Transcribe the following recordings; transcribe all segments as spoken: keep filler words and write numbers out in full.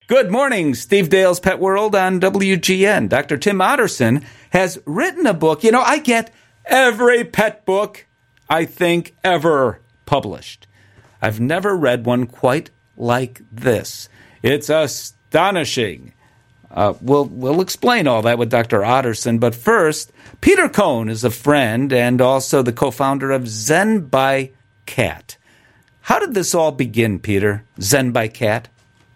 Good morning, Steve Dale's Pet World on W G N. Doctor Tim Otterson has written a book. You know, I get every pet book I think ever published. I've never read one quite like this. It's astonishing. Uh, we'll, we'll explain all that with Doctor Otterson, but first, Peter Cohn is a friend and also the co-founder of Zen by Cat. How did this all begin, Peter? Zen by Cat?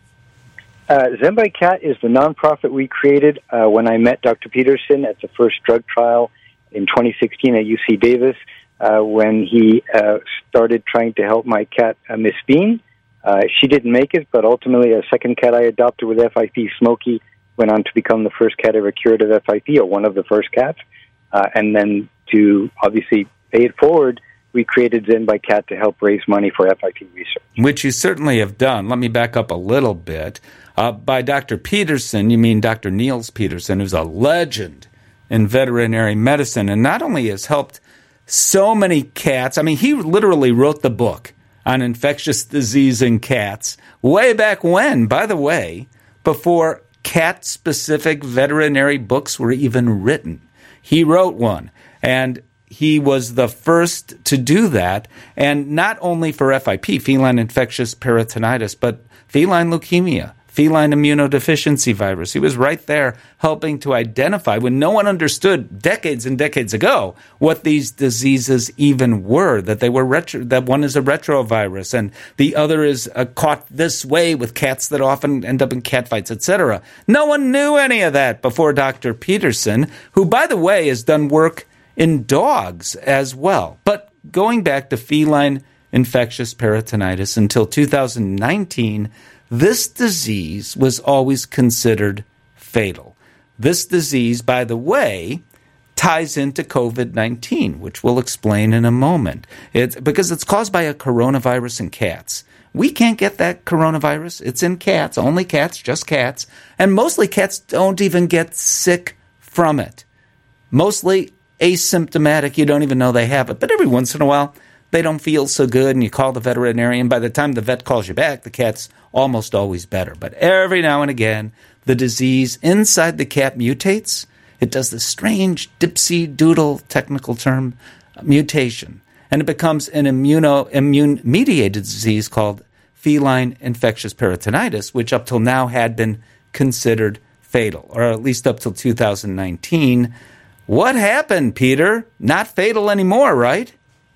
Uh, Zen by Cat is the nonprofit we created uh, when I met Doctor Peterson at the first drug trial in twenty sixteen at U C Davis, uh, when he uh, started trying to help my cat, uh, Miss Bean. Uh, she didn't make it, but ultimately a second cat I adopted with F I P, Smokey, went on to become the first cat ever cured of F I P, or one of the first cats. Uh, and then to obviously pay it forward, we created Zen by Cat to help raise money for F I P research. Which you certainly have done. Let me back up a little bit. Uh, by Doctor Peterson, you mean Doctor Niels Peterson, who's a legend in veterinary medicine, and not only has helped so many cats, I mean, he literally wrote the book on infectious disease in cats way back when, by the way, before cat-specific veterinary books were even written. He wrote one, and he was the first to do that, and not only for F I P, feline infectious peritonitis, but feline leukemia, feline immunodeficiency virus. He was right there helping to identify, when no one understood decades and decades ago what these diseases even were, that they were retro, that one is a retrovirus and the other is uh, caught this way with cats that often end up in cat fights, et cetera. No one knew any of that before Doctor Peterson, who, by the way, has done work in dogs as well. But going back to feline infectious peritonitis until two thousand nineteen, this disease was always considered fatal. This disease, by the way, ties into covid nineteen, which we'll explain in a moment. It's because it's caused by a coronavirus in cats. We can't get that coronavirus. It's in cats, only cats, just cats. And mostly cats don't even get sick from it. Mostly asymptomatic. You don't even know they have it. But every once in a while, they don't feel so good, and you call the veterinarian. By the time the vet calls you back, the cat's almost always better. But every now and again, the disease inside the cat mutates. It does this strange dipsy-doodle technical term, mutation, and it becomes an immuno immune-mediated disease called feline infectious peritonitis, which up till now had been considered fatal, or at least up till two thousand nineteen. What happened, Peter? Not fatal anymore, right?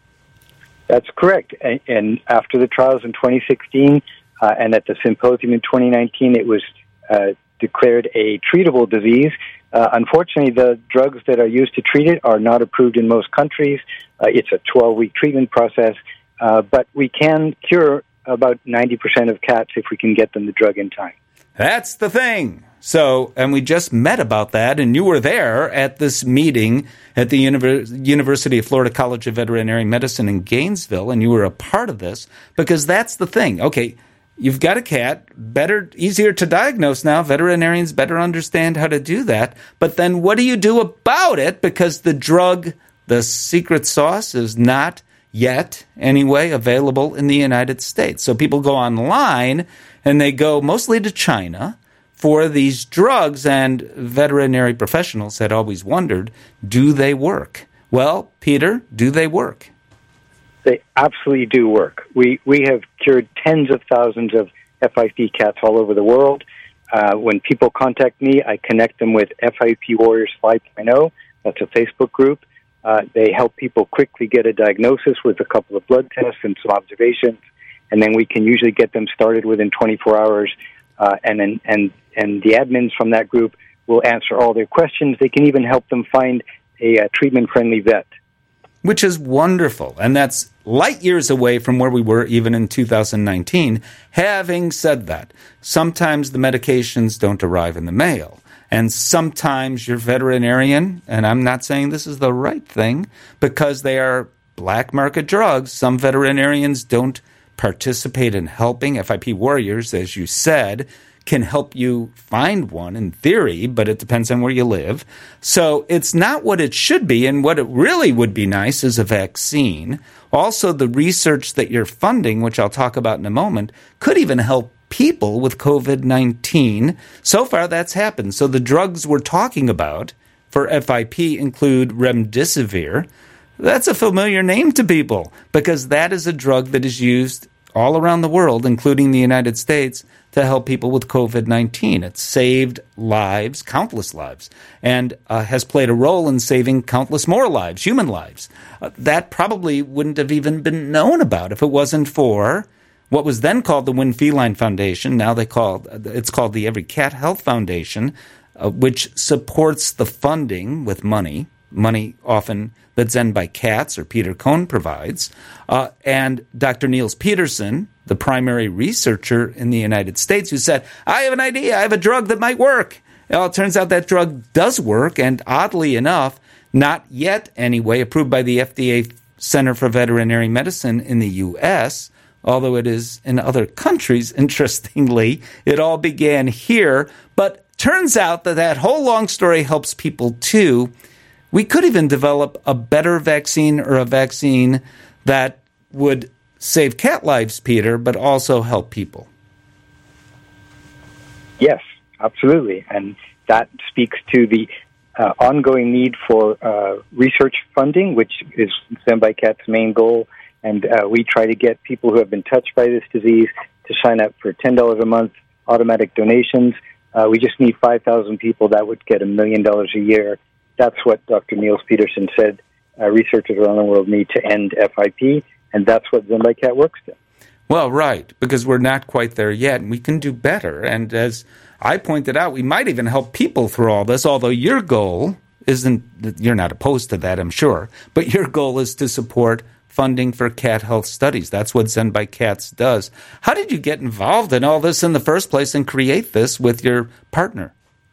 That's correct. And, and after the trials in twenty sixteen uh, and at the symposium in twenty nineteen, it was uh, declared a treatable disease. Uh, unfortunately, the drugs that are used to treat it are not approved in most countries. Uh, it's a twelve-week treatment process, uh, but we can cure about ninety percent of cats if we can get them the drug in time. That's the thing. So, and we just met about that, and you were there at this meeting at the Univer- University of Florida College of Veterinary Medicine in Gainesville, and you were a part of this, because that's the thing. Okay, you've got a cat, better, easier to diagnose now. Veterinarians better understand how to do that. But then what do you do about it? Because the drug, the secret sauce, is not yet, anyway, available in the United States. So people go online, and they go mostly to China for these drugs, and veterinary professionals had always wondered, do they work? Well, Peter, do they work? They absolutely do work. We we have cured tens of thousands of F I P cats all over the world. Uh, when people contact me, I connect them with F I P Warriors five point oh. That's a Facebook group. Uh, they help people quickly get a diagnosis with a couple of blood tests and some observations, and then we can usually get them started within twenty-four hours. Uh, and then and and the admins from that group will answer all their questions. They can even help them find a, a treatment-friendly vet. Which is wonderful, and that's light years away from where we were even in two thousand nineteen. Having said that, sometimes the medications don't arrive in the mail, and sometimes your veterinarian, and I'm not saying this is the right thing, because they are black market drugs, some veterinarians don't participate in helping. F I P Warriors, as you said, can help you find one in theory, but it depends on where you live. So it's not what it should be, and what it really would be nice is a vaccine. Also, the research that you're funding, which I'll talk about in a moment, could even help people with COVID nineteen. So far, that's happened. So the drugs we're talking about for F I P include remdesivir. That's a familiar name to people because that is a drug that is used all around the world, including the United States, to help people with COVID nineteen. It's saved lives, countless lives, and uh, has played a role in saving countless more lives, human lives. Uh, that probably wouldn't have even been known about if it wasn't for what was then called the Win Feline Foundation. Now they call it's called the Every Cat Health Foundation, uh, which supports the funding with money, money often that Zen by Cats or Peter Cohn provides, uh, and Doctor Niels Peterson, the primary researcher in the United States, who said, I have an idea, I have a drug that might work. Well, it turns out that drug does work, and oddly enough, not yet anyway, approved by the F D A Center for Veterinary Medicine in the U S, although it is in other countries, interestingly. It all began here, but turns out that that whole long story helps people too. We could even develop a better vaccine or a vaccine that would save cat lives, Peter, but also help people. Yes, absolutely. And that speaks to the uh, ongoing need for uh, research funding, which is Zen by Cat's main goal. And uh, we try to get people who have been touched by this disease to sign up for ten dollars a month automatic donations. Uh, we just need five thousand people. That would get a million dollars a year. That's what Doctor Niels Peterson said uh, researchers around the world need to end F I P, and that's what Zen by Cat works to. Well, right, because we're not quite there yet, and we can do better. And as I pointed out, we might even help people through all this, although your goal isn't, you're not opposed to that, I'm sure, but your goal is to support funding for cat health studies. That's what Zen by Cats does. How did you get involved in all this in the first place and create this with your partner?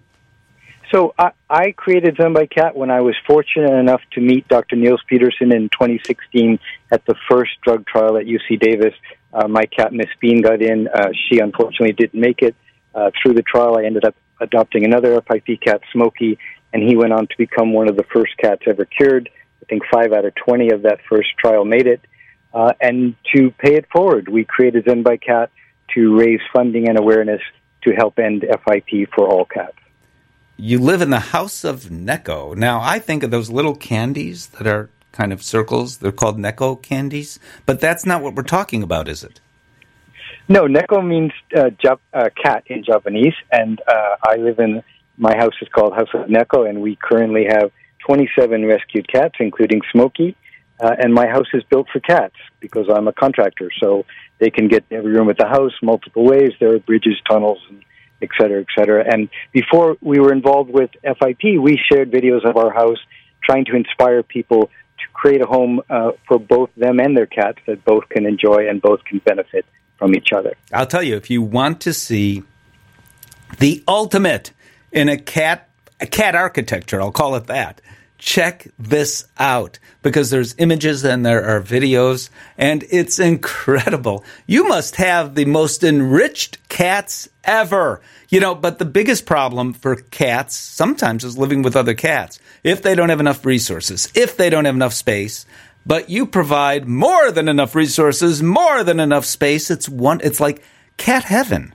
So I, I created Zen by Cat when I was fortunate enough to meet Doctor Niels Peterson in twenty sixteen at the first drug trial at U C Davis. Uh, my cat, Miss Bean, got in. Uh, she unfortunately didn't make it. Uh, through the trial, I ended up adopting another F I P cat, Smokey, and he went on to become one of the first cats ever cured. I think five out of twenty of that first trial made it. Uh, and to pay it forward, we created Zen by Cat to raise funding and awareness to help end F I P for all cats. You live in the House of Necco. Now, I think of those little candies that are kind of circles. They're called Necco candies. But that's not what we're talking about, is it? No, Necco means uh, Jap- uh, cat in Japanese. And uh, I live in, my house is called House of Necco, and we currently have twenty-seven rescued cats, including Smokey. Uh, and my house is built for cats because I'm a contractor. So they can get every room at the house multiple ways. There are bridges, tunnels, and et cetera, et cetera. And before we were involved with F I P, we shared videos of our house trying to inspire people to create a home uh, for both them and their cats that both can enjoy and both can benefit from each other. I'll tell you, if you want to see the ultimate in a cat, a cat architecture, I'll call it that, check this out because there's images and there are videos, and it's incredible. You must have the most enriched cats ever. You know, but the biggest problem for cats sometimes is living with other cats. If they don't have enough resources, if they don't have enough space, but you provide more than enough resources, more than enough space, it's one. It's like cat heaven.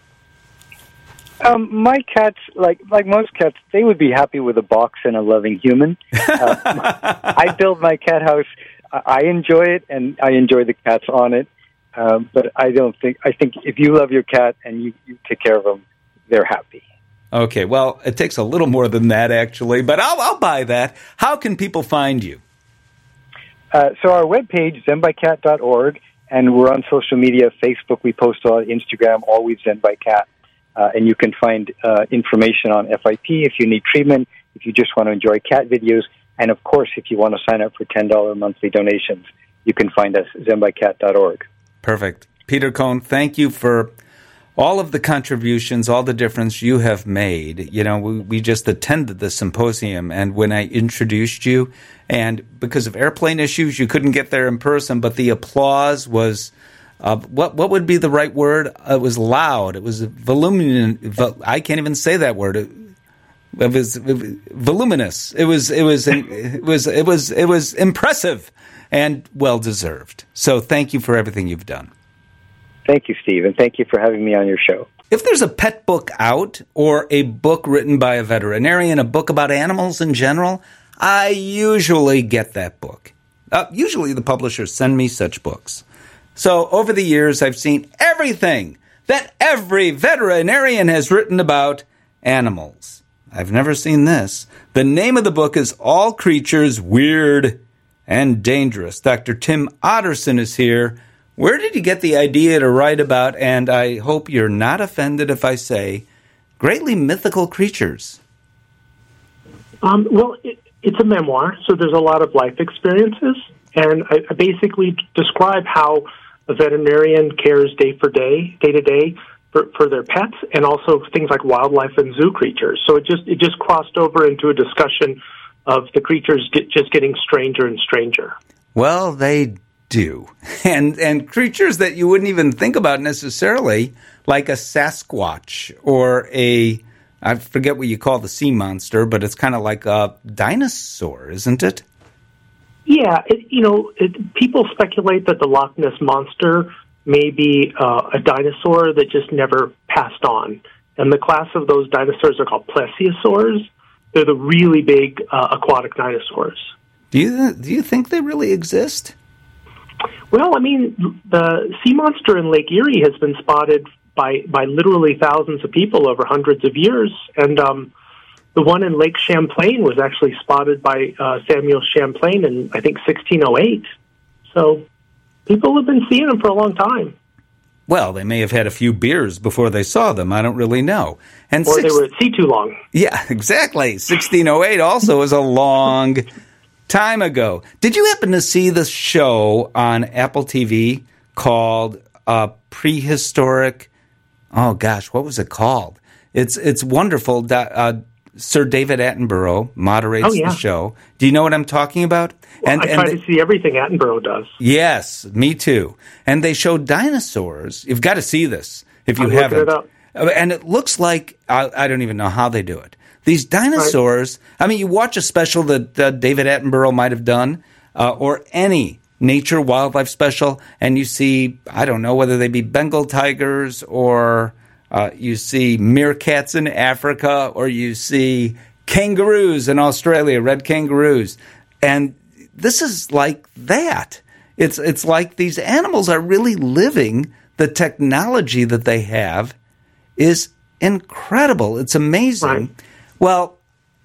Um, my cats, like like most cats, they would be happy with a box and a loving human. Uh, I build my cat house. I enjoy it, and I enjoy the cats on it. Um, but I don't think, I think if you love your cat and you, you take care of them, they're happy. Okay, well, it takes a little more than that, actually, but I'll, I'll buy that. How can people find you? Uh, so our webpage, zen by cat dot org, and we're on social media, Facebook, we post on Instagram, always Zen by Cat. Uh, and you can find uh, information on F I P if you need treatment, if you just want to enjoy cat videos, and of course, if you want to sign up for ten dollars monthly donations, you can find us, zen by cat dot org. Perfect. Peter Cohn, thank you for all of the contributions, all the difference you have made. You know, we, we just attended the symposium, and when I introduced you, and because of airplane issues, you couldn't get there in person, but the applause was... Uh, what what would be the right word? It was loud. It was voluminous. I can't even say that word. It, it was voluminous. It was it was it was it was it was impressive and well deserved. So thank you for everything you've done. Thank you, Steve, and thank you for having me on your show. If there's a pet book out or a book written by a veterinarian, a book about animals in general, I usually get that book. Uh, usually the publishers send me such books. So over the years, I've seen everything that every veterinarian has written about animals. I've never seen this. The name of the book is All Creatures Weird and Dangerous. Doctor Tim Otterson is here. Where did you get the idea to write about, and I hope you're not offended if I say, greatly mythical creatures? Um, well, it, it's a memoir, so there's a lot of life experiences, and I, I basically describe how a veterinarian cares day for day, day to day, for, for their pets, and also things like wildlife and zoo creatures. So it just it just crossed over into a discussion of the creatures get, just getting stranger and stranger. Well, they do. And and creatures that you wouldn't even think about necessarily, like a Sasquatch or a, I forget what you call the sea monster, but it's kind of like a dinosaur, isn't it? Yeah, it, you know, it, people speculate that the Loch Ness Monster may be uh, a dinosaur that just never passed on. And the class of those dinosaurs are called plesiosaurs. They're the really big uh, aquatic dinosaurs. Do you do you think they really exist? Well, I mean, the sea monster in Lake Erie has been spotted by, by literally thousands of people over hundreds of years, and um, the one in Lake Champlain was actually spotted by uh, Samuel Champlain in, I think, sixteen oh eight. So people have been seeing them for a long time. Well, they may have had a few beers before they saw them. I don't really know. And or six- they were at sea too long. Yeah, exactly. sixteen oh eight also is a long time ago. Did you happen to see the show on Apple T V called uh, Prehistoric? Oh gosh, what was it called? It's it's wonderful. Uh, Sir David Attenborough moderates oh, yeah. the show. Do you know what I'm talking about? Well, and, I and try they, to see everything Attenborough does. Yes, me too. And they showed dinosaurs. You've got to see this if you I'm haven't. looking it up. And it looks like, I, I don't even know how they do it. These dinosaurs, right. I mean, you watch a special that uh, David Attenborough might have done, uh, or any nature wildlife special, and you see, I don't know, whether they be Bengal tigers, or uh, you see meerkats in Africa, or you see kangaroos in Australia, red kangaroos. And this is like that. It's, it's like these animals are really living. The technology that they have is incredible. It's amazing. Right. Well,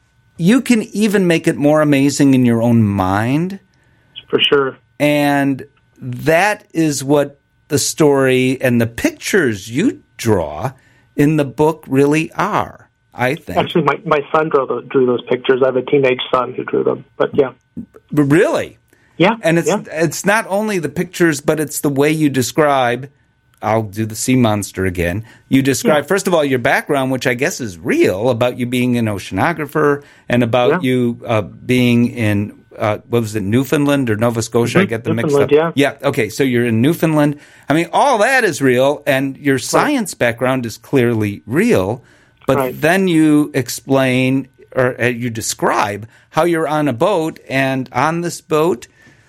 you can even make it more amazing in your own mind. For sure. And that is what the story and the pictures you draw in the book really are, I think. Actually, my, my son drew those, drew those pictures. I have a teenage son who drew them. But, yeah. Really? Yeah. And it's yeah. it's not only the pictures, but it's the way you describe. I'll do the sea monster again. You describe, yeah. first of all, your background, which I guess is real, about you being an oceanographer and about yeah. you uh, being in, uh, what was it, Newfoundland or Nova Scotia? Mm-hmm. I get them mixed up. Yeah. yeah, okay, so you're in Newfoundland. I mean, all that is real, and your science right. background is clearly real, but right. then you explain, or uh, you describe how you're on a boat, and on this boat,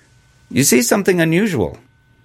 you see something unusual.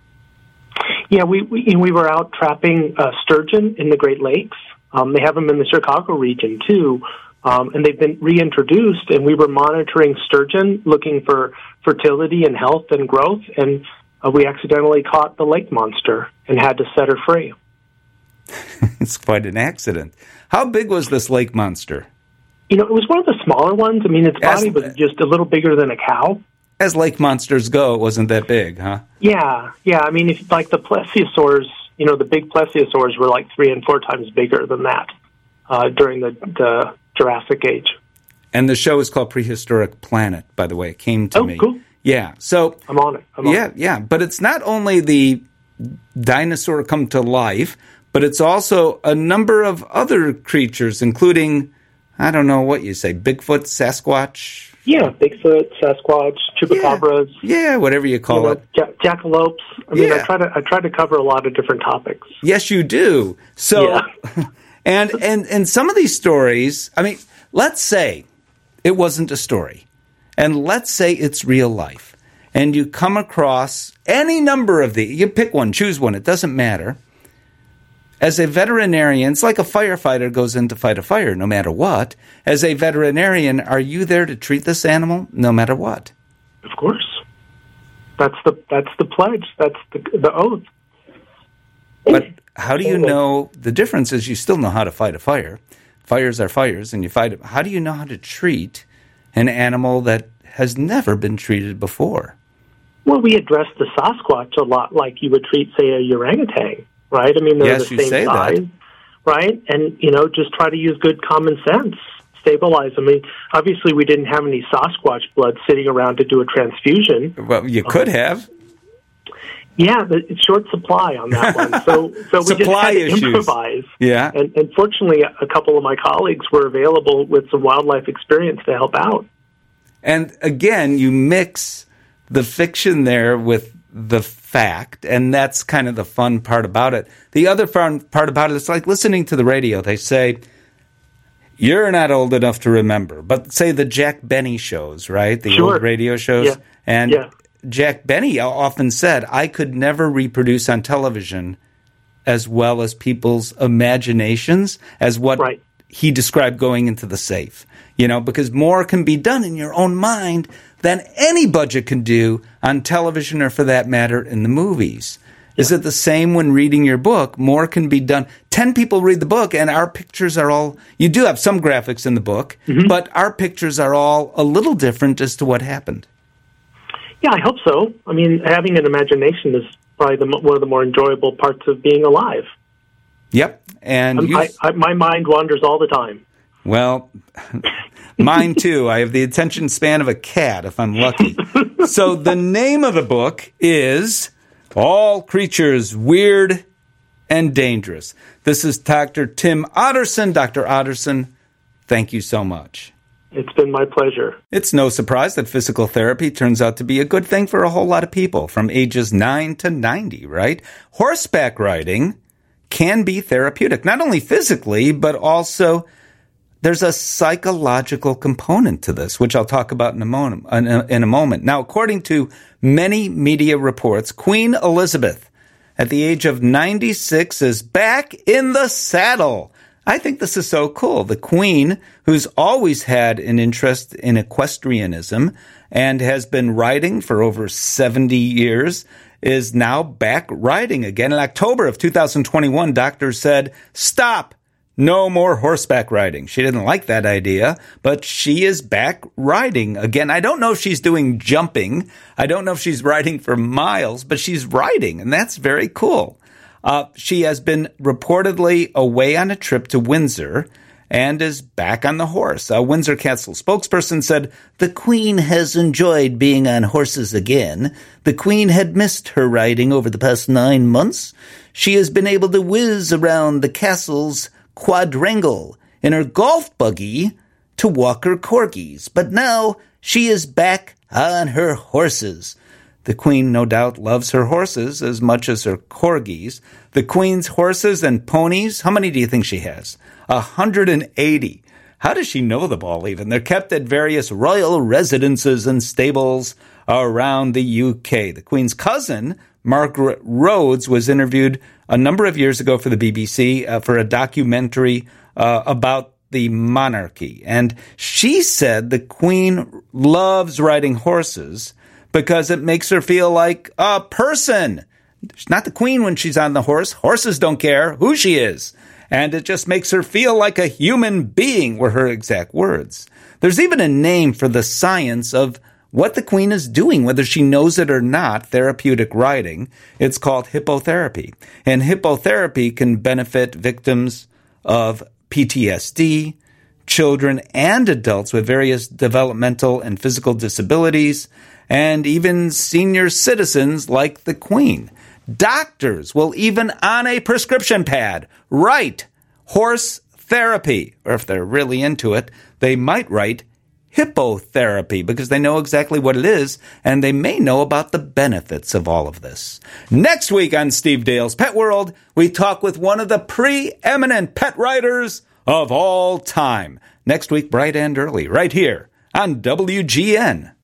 Yeah, we we, we were out trapping uh, sturgeon in the Great Lakes. Um, they have them in the Chicago region, too, um, and they've been reintroduced, and we were monitoring sturgeon, looking for fertility and health and growth, and uh, we accidentally caught the lake monster and had to set her free. It's quite an accident. How big was this lake monster? You know, it was one of the smaller ones. I mean, its body As, was just a little bigger than a cow. As lake monsters go, it wasn't that big, huh? Yeah, yeah. I mean, if like the plesiosaurs, you know, the big plesiosaurs were like three and four times bigger than that uh, during the, the Jurassic Age. And the show is called Prehistoric Planet, by the way. It came to oh, me. Cool. Yeah, so I'm on it. I'm on yeah, it. yeah. But it's not only the dinosaur come to life, but it's also a number of other creatures, including, I don't know what you say, Bigfoot, Sasquatch. Yeah, Bigfoot, Sasquatch, chupacabras. Yeah, yeah whatever you call you know, it. Ja- jackalopes. I mean, yeah. I try to I try to cover a lot of different topics. Yes, you do. So, yeah. and and and some of these stories. I mean, let's say it wasn't a story, and let's say it's real life, and you come across any number of the. You pick one, choose one. It doesn't matter. As a veterinarian, it's like a firefighter goes in to fight a fire no matter what. As a veterinarian, are you there to treat this animal no matter what? Of course. That's the that's the pledge. That's the the oath. But how do you know? The difference is you still know how to fight a fire. Fires are fires, and you fight it. How do you know how to treat an animal that has never been treated before? Well, we address the Sasquatch a lot like you would treat, say, a orangutan, right? I mean, they're yes, the you same say size, that. right? And, you know, just try to use good common sense. Stabilize. I mean, obviously we didn't have any Sasquatch blood sitting around to do a transfusion. Well, you could have. Yeah, but it's short supply on that one. So, so we just had to issues. improvise. Yeah. And, and fortunately, a couple of my colleagues were available with some wildlife experience to help out. And again, you mix the fiction there with the fact, and that's kind of the fun part about it. The other fun part about it is like listening to the radio. They say, you're not old enough to remember, but say the Jack Benny shows, right? The sure. old radio shows. Yeah. And yeah. Jack Benny often said, I could never reproduce on television as well as people's imaginations as what right. he described going into the safe. You know, because more can be done in your own mind than any budget can do on television or, for that matter, in the movies. Yeah. Is it the same when reading your book? More can be done. Ten people read the book, and our pictures are all... You do have some graphics in the book, mm-hmm. but our pictures are all a little different as to what happened. Yeah, I hope so. I mean, having an imagination is probably the, one of the more enjoyable parts of being alive. Yep. And you... I, I, my mind wanders all the time. Well, mine too. I have the attention span of a cat, if I'm lucky. So the name of the book is All Creatures Weird and Dangerous. This is Doctor Tim Otterson. Doctor Otterson, thank you so much. It's been my pleasure. It's no surprise that physical therapy turns out to be a good thing for a whole lot of people, from ages nine to ninety, right? Horseback riding can be therapeutic, not only physically, but also... There's a psychological component to this, which I'll talk about in a moment. In a moment. Now, according to many media reports, Queen Elizabeth, at the age of ninety-six, is back in the saddle. I think this is so cool. The Queen, who's always had an interest in equestrianism and has been riding for over seventy years, is now back riding again. In October of two thousand twenty-one, doctors said, stop. No more horseback riding. She didn't like that idea, but she is back riding again. I don't know if she's doing jumping. I don't know if she's riding for miles, but she's riding, and that's very cool. Uh, she has been reportedly away on a trip to Windsor and is back on the horse. A Windsor Castle spokesperson said, the Queen has enjoyed being on horses again. The Queen had missed her riding over the past nine months. She has been able to whiz around the castle's quadrangle in her golf buggy to walk her corgis, but now she is back on her horses. The Queen no doubt loves her horses as much as her corgis. The Queen's horses and ponies, how many do you think she has? one hundred eighty. How does she know them all even? They're kept at various royal residences and stables around the U K. The Queen's cousin, Margaret Rhodes, was interviewed a number of years ago for the B B C uh, for a documentary uh, about the monarchy. And she said the Queen loves riding horses because it makes her feel like a person. She's not the Queen when she's on the horse. Horses don't care who she is. And it just makes her feel like a human being, were her exact words. There's even a name for the science of what the Queen is doing, whether she knows it or not, therapeutic riding. It's called hippotherapy. And hippotherapy can benefit victims of P T S D, children and adults with various developmental and physical disabilities, and even senior citizens like the Queen. Doctors will even on a prescription pad write horse therapy, or if they're really into it, they might write hippotherapy because they know exactly what it is, and they may know about the benefits of all of this. Next week on Steve Dale's Pet World, we talk with one of the preeminent pet writers of all time. Next week, bright and early, right here on W G N.